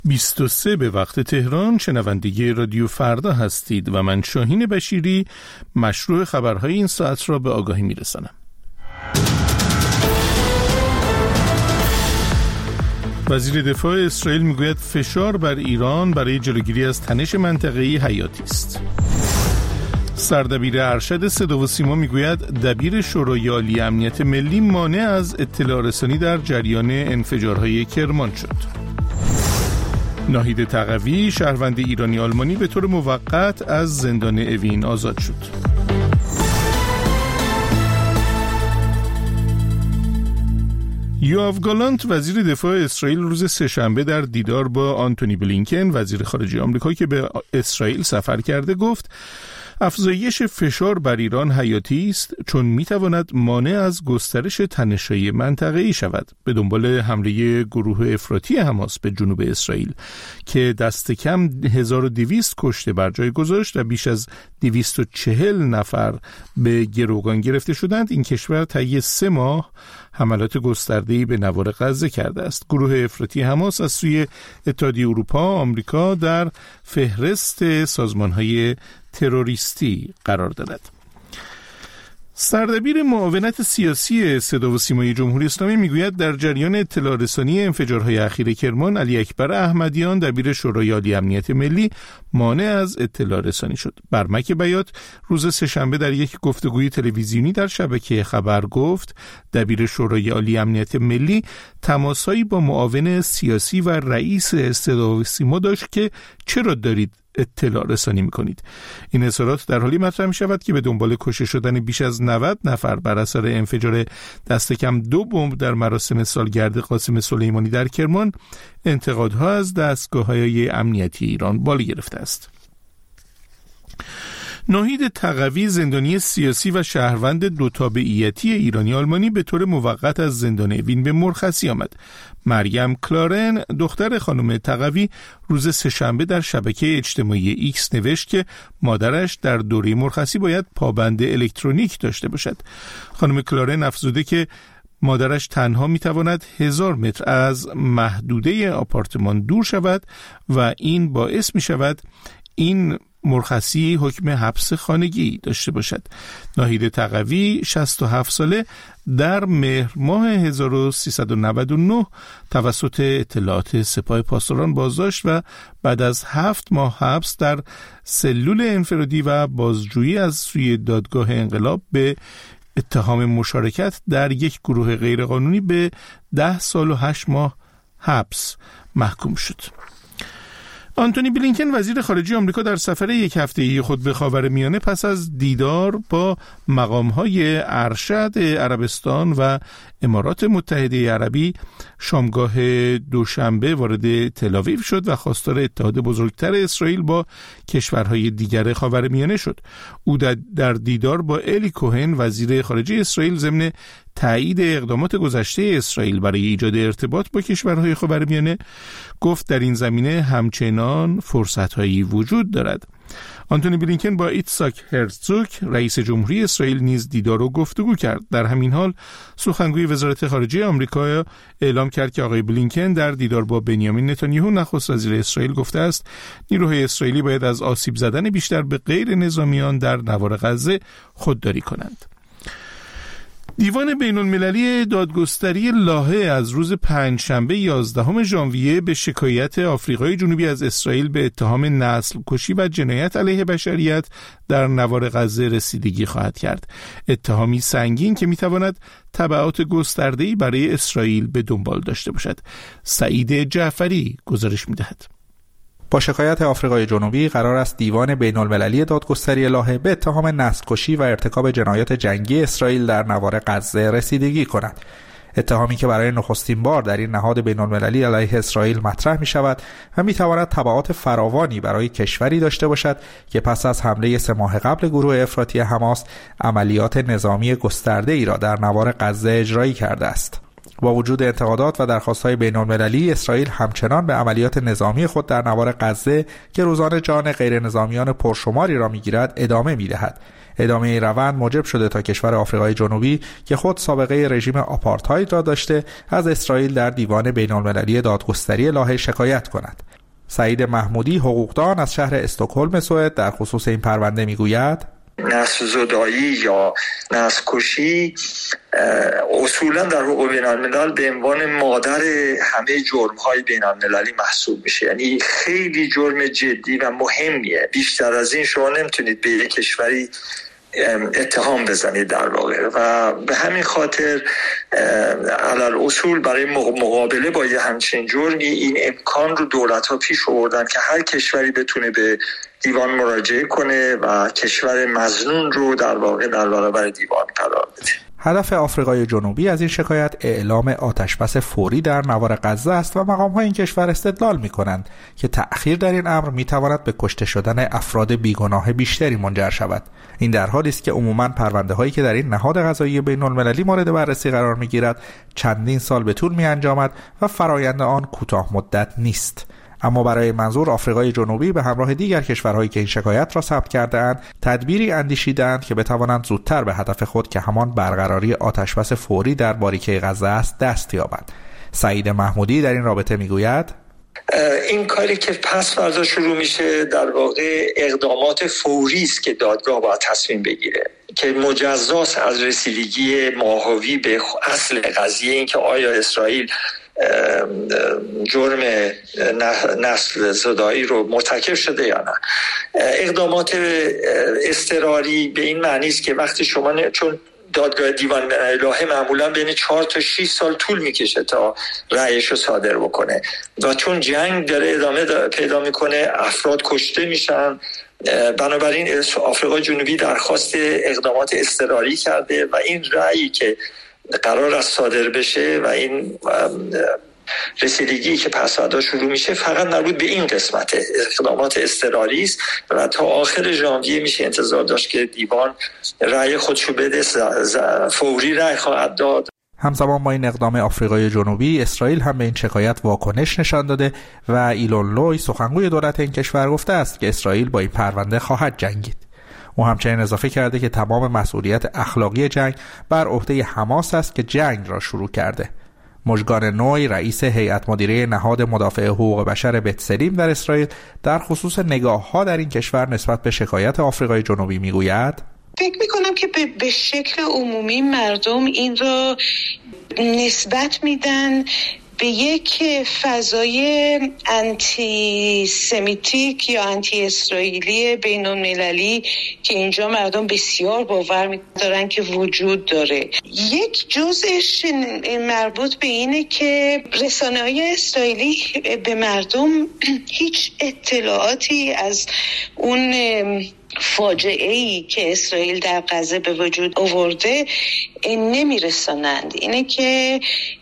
23 به وقت تهران. شنونده رادیو فردا هستید و من شاهین بشیری مشروع خبرهای این ساعت را به آگاهی میرسانم. وزیر دفاع اسرائیل میگوید فشار بر ایران برای جلوگیری از تنش منطقه‌ای حیاتی است. سردبیر ارشد صدا و سیما میگوید دبیر شورای عالی امنیت ملی مانع از اطلاع رسانی در جریان انفجارهای کرمان شد. ناهید تقوی شهروند ایرانی آلمانی به طور موقت از زندان اوین آزاد شد. یوآف گالانت وزیر دفاع اسرائیل روز سه‌شنبه در دیدار با آنتونی بلینکن وزیر خارجه آمریکا که به اسرائیل سفر کرده گفت افزایش فشار بر ایران حیاتی است چون میتواند مانع از گسترش تنش‌های منطقه‌ای شود به دنبال حمله گروه افراطی حماس به جنوب اسرائیل که دست کم 1200 کشته بر جای گذاشت و بیش از 240 نفر به گروگان گرفته شدند. این کشور طی 3 ماه حملات گسترده‌ای به نوار غزه کرده است. گروه افراطی حماس از سوی اتحادیه اروپا، آمریکا در فهرست سازمان‌های تروریستی قرار دارد. سردبیر معاونت سیاسی صدا و سیمای جمهوری اسلامی میگوید در جریان اطلاع رسانی انفجارهای اخیر کرمان علی اکبر احمدیان دبیر شورای عالی امنیت ملی مانع از اطلاع رسانی شد. برمک بیات روز سه‌شنبه در یک گفتگوی تلویزیونی در شبکه خبر گفت دبیر شورای عالی امنیت ملی تماسهایی با معاون سیاسی و رئیس صدا و سیما داشت که چرا دارید اطلاع رسانی میکنید. این اظهارات در حالی مطرح می شود که به دنبال کشته شدن بیش از 90 نفر بر اثر انفجار دست کم 2 بمب در مراسم سالگرد قاسم سلیمانی در کرمان انتقادها از دستگاه‌های امنیتی ایران بالا گرفته است. ناهید تقوی زندانی سیاسی و شهروند 2 تابعیتی ایرانی آلمانی به طور موقت از زندان اوین به مرخصی آمد. مریم کلارن دختر خانم تقوی روز سه‌شنبه در شبکه اجتماعی ایکس نوشت که مادرش در دوره مرخصی باید پابند الکترونیک داشته باشد. خانم کلارن افزوده که مادرش تنها میتواند 1000 متر از محدوده آپارتمان دور شود و این باعث می شود این مرخصی حکم حبس خانگی داشته باشد. ناهید تقوی 67 ساله در مهر ماه 1399 توسط اطلاعات سپاه پاسداران بازداشت و بعد از 7 ماه حبس در سلول انفرادی و بازجویی از سوی دادگاه انقلاب به اتهام مشارکت در یک گروه غیرقانونی به 10 سال و 8 ماه حبس محکوم شد. آنتونی بلینکن وزیر خارجه آمریکا در سفر 1 هفته‌ای خود به خاورمیانه پس از دیدار با مقام‌های ارشد عربستان و امارات متحده عربی شامگاه دوشنبه وارد تل‌آویو شد و خواستار اتحاد بزرگتر اسرائیل با کشورهای دیگر خاورمیانه شد. او در دیدار با الی کوهن وزیر خارجه اسرائیل ضمن تایید اقدامات گذشته اسرائیل برای ایجاد ارتباط با کشورهای خاورمیانه گفت در این زمینه همچنان فرصت‌هایی وجود دارد. آنتونی بلینکن با ایتساک هرزوگ رئیس جمهوری اسرائیل نیز دیدار و گفتگو کرد. در همین حال سخنگوی وزارت خارجه آمریکا اعلام کرد که آقای بلینکن در دیدار با بنیامین نتانیاهو نخست وزیر اسرائیل گفته است نیروهای اسرائیلی باید از آسیب زدن بیشتر به غیر نظامیان در نوار غزه خودداری کنند. دیوان بین‌المللی دادگستری لاهه از روز پنجشنبه 11 ژانویه به شکایت آفریقای جنوبی از اسرائیل به اتهام نسل کشی و جنایت علیه بشریت در نوار غزه رسیدگی خواهد کرد. اتهامی سنگین که میتواند تبعات گسترده‌ای برای اسرائیل به دنبال داشته باشد. سعید جعفری گزارش می‌دهد. با شکایت آفریقای جنوبی قرار است دیوان بین‌المللی دادگستری لاهه به اتهام نسل‌کشی و ارتکاب جنایات جنگی اسرائیل در نوار غزه رسیدگی کند. اتهامی که برای نخستین بار در این نهاد بین‌المللی علیه اسرائیل مطرح می شود و می تواند تبعات فراوانی برای کشوری داشته باشد که پس از حمله 3 ماه قبل گروه افراطی حماس عملیات نظامی گسترده‌ای را در نوار غزه اجرایی کرده است. با وجود انتقادات و درخواست‌های بین‌المللی، اسرائیل همچنان به عملیات نظامی خود در نوار غزه که روزانه جان غیر نظامیان پرشماری را می‌گیرد ادامه می‌دهد. ادامه این روند موجب شده تا کشور آفریقای جنوبی که خود سابقه رژیم آپارتاید را داشته، از اسرائیل در دیوان بین‌المللی دادگستری لاهه شکایت کند. سعید محمودی، حقوقدان از شهر استکهلم سوئد، در خصوص این پرونده می‌گوید: نسل زدایی یا نسل کشی اصولا در حقوق بین الملل به عنوان مادر همه جرم‌های بین المللی محسوب میشه. یعنی خیلی جرم جدی و مهمیه. بیشتر از این شما نمیتونید به یک کشوری اتهام بزنید در واقع، و به همین خاطر علل اصول برای مقابله با یه همچین جرمی این امکان رو دولت‌ها پیش آوردن که هر کشوری بتونه به دیوان مراجعه کنه و کشور مظنون رو در واقع در برابر دیوان قرار بده. هدف آفریقای جنوبی از این شکایت اعلام آتشبس فوری در نوار غزه است و مقام‌های این کشور استدلال می‌کنند که تأخیر در این امر می‌تواند به کشته شدن افراد بیگناه بیشتری منجر شود. این در حالی است که عموماً پرونده‌هایی که در این نهاد قضایی بین‌المللی مورد بررسی قرار می‌گیرد چندین سال به طول می‌انجامد و فرایند آن کوتاه مدت نیست. اما برای منظور آفریقای جنوبی به همراه دیگر کشورهایی که این شکایت را ثبت کرده‌اند تدبیری اندیشیدند که بتوانند زودتر به هدف خود که همان برقراری آتشبس فوری در باریکه غزه است دست یابند. سعید محمودی در این رابطه میگوید: این کاری که پس فردا شروع میشه در واقع اقدامات فوری است که دادگاه باید تصمیم بگیره که مجزاست از رسیدگی ماهوی به اصل قضیه، این که آیا اسرائیل جرم نسل زدایی رو مرتکب شده یا نه. اقدامات اضطراری به این معنی است که وقتی شما چون دادگاه دیوان لاهه معمولا بین 4 تا 6 سال طول میکشه تا رأیش رو صادر بکنه و چون جنگ داره ادامه پیدا میکنه، افراد کشته میشن، بنابراین آفریقای جنوبی درخواست اقدامات اضطراری کرده و این رأیی که قرار است صادر بشه و این رسیدگی که پس فردا شروع میشه فقط مربوط به این قسمت اقدامات اضطراری است و تا آخر ژانویه میشه انتظار داشت که دیوان رأی خودشو بده، فوری رأی خواهد داد. همزمان با این اقدام آفریقای جنوبی، اسرائیل هم به این شکایت واکنش نشان داده و ایلون لوی سخنگوی دولت این کشور گفته است که اسرائیل با این پرونده خواهد جنگید. او همچنین اضافه کرده که تمام مسئولیت اخلاقی جنگ بر عهده حماس است که جنگ را شروع کرده. مژگان نوی، رئیس هیئت مدیره نهاد مدافع حقوق بشر بتسلیم در اسرائیل، در خصوص نگاه‌ها در این کشور نسبت به شکایت آفریقای جنوبی میگوید: فکر میکنم که به شکل عمومی مردم این را نسبت میدن به یک فضای انتی سمیتیک یا انتی اسرائیلی بین المللی که اینجا مردم بسیار باور دارن که وجود داره. یک جزءش مربوط به اینه که رسانه‌های اسرائیلی به مردم هیچ اطلاعاتی از اون فاجعه‌ای که اسرائیل در غزه به وجود آورده نمیرسانند. اینه که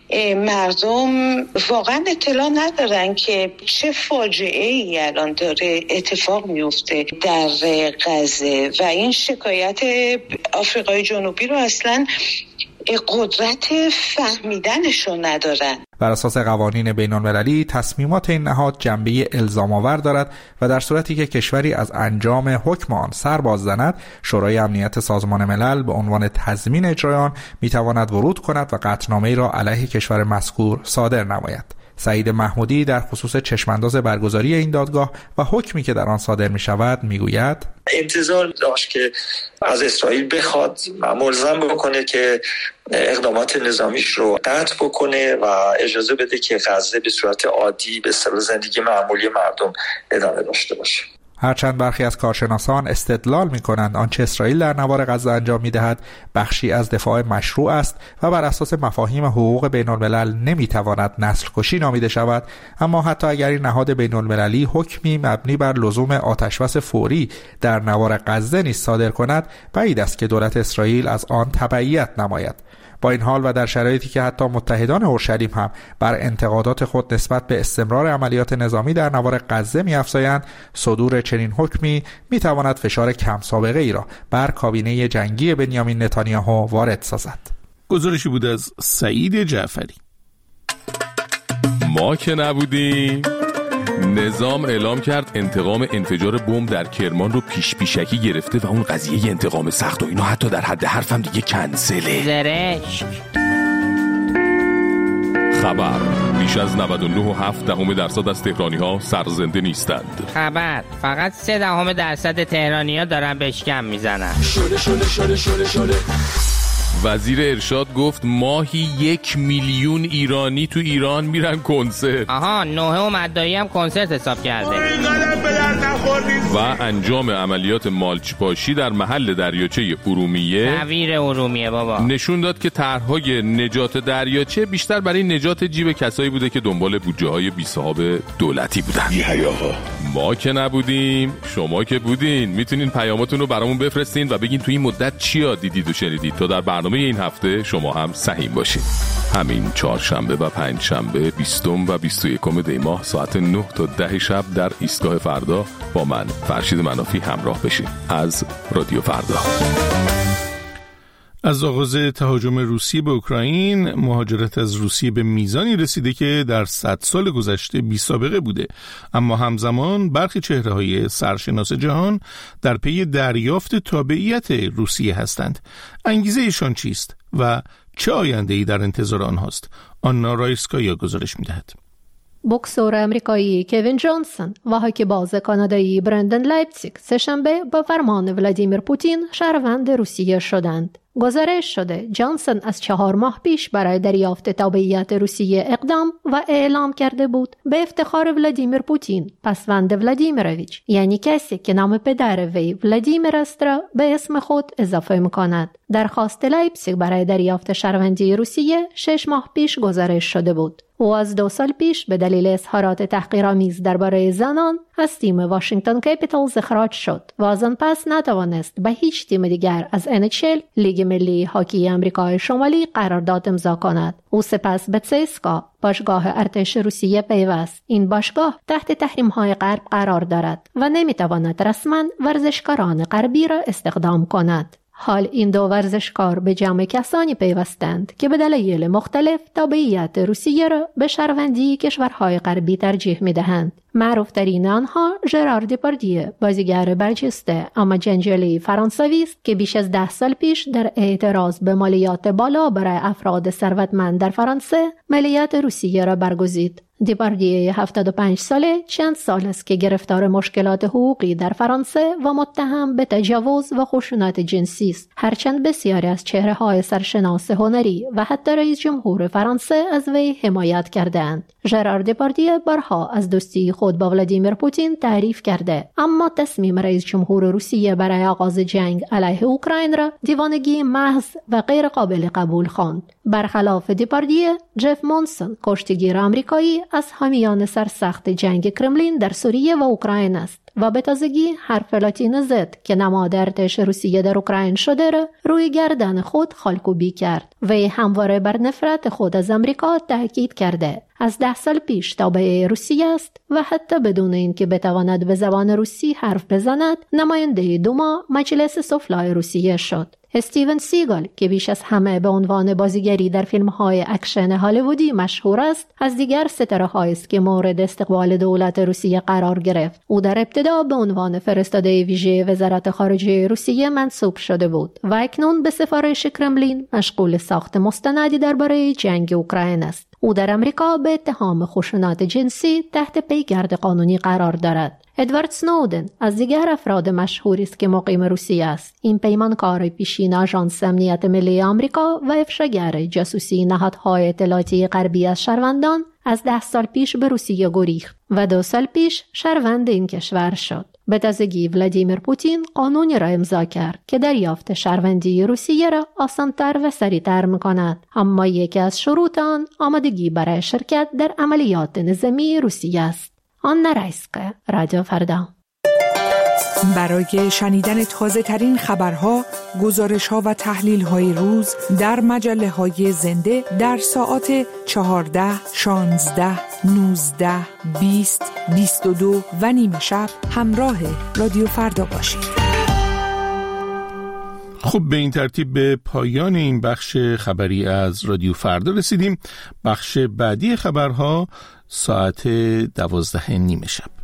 مردم واقعا اطلاع ندارن که چه فاجعه‌ای الان داره اتفاق میفته در غزه و این شکایت آفریقای جنوبی رو اصلا قدرت فهمیدنش رو ندارن. بر اساس قوانین بین‌المللی تصمیمات این نهاد جنبه الزام‌آور دارد و در صورتی که کشوری از انجام حکم آن سر باز زند، شورای امنیت سازمان ملل به عنوان تضمین اجرای آن می‌تواند ورود کند و قطعنامه‌ای را علیه کشور مذکور صادر نماید. سعید محمودی در خصوص چشمانداز برگزاری این دادگاه و حکمی که در آن صادر می شود می گوید: انتظار داشت که از اسرائیل بخواد و ملزم بکنه که اقدامات نظامیش رو قطع بکنه و اجازه بده که غزه به صورت عادی به زندگی معمولی مردم ادامه داشته باشه. هرچند برخی از کارشناسان استدلال می‌کنند آنچه اسرائیل در نوار غزه انجام می‌دهد بخشی از دفاع مشروع است و بر اساس مفاهیم حقوق بین‌الملل نمی‌تواند نسل کشی نامیده شود، اما حتی اگر این نهاد بین‌المللی حکمی مبنی بر لزوم آتشبس فوری در نوار غزه نیز صادر کند، بعید است که دولت اسرائیل از آن تبعیت نماید. با این حال و در شرایطی که حتی متحدان اورشلیم هم بر انتقادات خود نسبت به استمرار عملیات نظامی در نوار غزه می‌افزایند، صدور چنین حکمی می‌تواند فشار کم سابقه ای را بر کابینه جنگی بنیامین نتانیاهو وارد سازد. گزارشی بود از سعید جعفری. ما که نبودیم. نظام اعلام کرد انتقام انفجار بمب در کرمان رو پیشکی گرفته و اون قضیه انتقام سخت و اینو حتی در حد حرفم دیگه کنسله. زرشک. خبر: بیش از 99.7% از تهرانی‌ها سرزنده نیستند. خبر: فقط 0.3% تهرانی‌ها دارن بشکم میزنن. شله. وزیر ارشاد گفت ماهی 1 میلیون ایرانی تو ایران میرن کنسرت. آها، نوحه و مدعی هم کنسرت حساب کرده. و انجام عملیات مالچ پاشی در محل دریاچه ارومیه، کویر ارومیه بابا، نشون داد که طرح‌های نجات دریاچه بیشتر برای نجات جیب کسایی بوده که دنبال بودجه‌های بی‌صاحب دولتی بودن. ما که نبودیم، شما که بودین. میتونین پیاماتون رو برامون بفرستین و بگین تو این مدت چیا دیدید و شنیدید تا در برنامه این هفته شما هم سهیم باشین. همین چهارشنبه و پنجشنبه 20 و 21 دی ماه ساعت 9 تا 10 شب در ایستگاه فردا با من فرشید منافی همراه بشین از رادیو فردا. از آغاز تهاجم روسیه به اوکراین، مهاجرت از روسیه به میزانی رسیده که در 100 سال گذشته بی سابقه بوده، اما همزمان برخی چهره‌های سرشناس جهان در پی دریافت تابعیت روسیه هستند. انگیزه ایشان چیست و چه آینده‌ای در انتظار آنهاست؟ آنا رایسکایا گزارش می‌دهد. بوکسور امریکایی کوین جانسون و هاکیباز کانادایی برندن لایپزیگ سه‌شنبه با فرمان ولادیمیر پوتین شهروند روسیه شدند. گزارش شده جانسون از 4 ماه پیش برای دریافت تابعیت روسیه اقدام و اعلام کرده بود به افتخار ولادیمیر پوتین، پسوند ولادیمیرویچ، یعنی کسی که نام پدر وی ولادیمیر است را به اسم خود اضافه می‌کند. درخواست لایپزیگ برای دریافت شهروندی روسیه 6 ماه پیش گزارش شده بود. او از 2 سال پیش به دلیل اظهارات تحقیرآمیز درباره زنان از تیم واشنگتن کپیتالز اخراج شد و از آن پس نتوانست به هیچ تیم دیگر از NHL، لیگ ملی هاکی آمریکای شمالی، قرارداد امضا کند. او سپس به CSKA، باشگاه ارتش روسیه، پیوست. این باشگاه تحت تحریم‌های غرب قرار دارد و نمی‌تواند رسما ورزشکاران غربی را استخدام کند. حال این دو ورزشکار به جمع کسانی پیوستند که به دلایل مختلف تابعیت روسیه را به شهروندی کشورهای غربی ترجیح می‌دهند. معروف‌ترین آنها ژرار دپاردیه، بازیگر برجسته اما جنجالی فرانسوی است که بیش از 10 سال پیش در اعتراض به مالیات بالا برای افراد ثروتمند در فرانسه مالیات روسیه را برگزید. دپاردیه 75 ساله چند سال است که گرفتار مشکلات حقوقی در فرانسه و متهم به تجاوز و خشونت جنسی است، هرچند بسیاری از چهره‌های سرشناس هنری و حتی رئیس جمهور فرانسه از وی حمایت کردند. ژرار دپاردیه بارها از دوستی خود با ولادیمیر پوتین تعریف کرده، اما تصمیم رئیس جمهور روسیه برای آغاز جنگ علیه اوکراین را دیوانگی محض و غیر قابل قبول خواند. برخلاف دپاردیه، جف مونسون، کشتیگیر آمریکایی، از حامیان سرسخت جنگ کرملین در سوریه و اوکراین است و به تازگی حرف لاتین زد که نماد ارتش روسیه در اوکراین شده را روی گردن خود خالکوبی کرد. وی همواره بر نفرت خود از آمریکا تاکید کرده. از 10 سال پیش تابع روسیه است و حتی بدون اینکه بتواند به زبان روسی حرف بزند، نماینده دوما مجلس سفلای روسیه شد. استیون سیگال که بیش از همه به عنوان بازیگری در فیلم‌های اکشن هالیوودی مشهور است، از دیگر ستاره‌هایی است که مورد استقبال دولت روسیه قرار گرفت. او در ابتدا به عنوان فرستاده ویژه وزارت خارجه روسیه منصوب شده بود و اکنون به سفارش کرملین مشغول ساخت مستندی درباره جنگ اوکراین است. او در آمریکا به اتهام خشونت جنسی تحت پیگرد قانونی قرار دارد. ادوارد سنودن از دیگر افراد مشهوری است که مقیم روسیه است. این پیمانکار پیشین آژانس امنیت ملی آمریکا و افشاگر جاسوسی نهادهای اطلاعاتی غربی از شهروندان از 10 سال پیش به روسیه گریخت و 2 سال پیش شهروند این کشور شد. به تازگی ولادیمیر پوتین قانونی را امضا کرد که دریافت شهروندی روسیه را آسان‌تر و سریع‌تر می‌کند، اما یکی از شروط آن آمادگی برای شرکت در عملیات نظامی روسیه است. آنا رایسکایا، رادیو فردا. برای شنیدن تازه ترین خبرها، گزارش‌ها و تحلیل‌های روز در مجله‌های زنده در ساعات 14، 16، 19، 20، 22 و نیم شب همراه رادیو فردا باشید. خب به این ترتیب به پایان این بخش خبری از رادیو فردا رسیدیم. بخش بعدی خبرها ساعت 12:30 شب.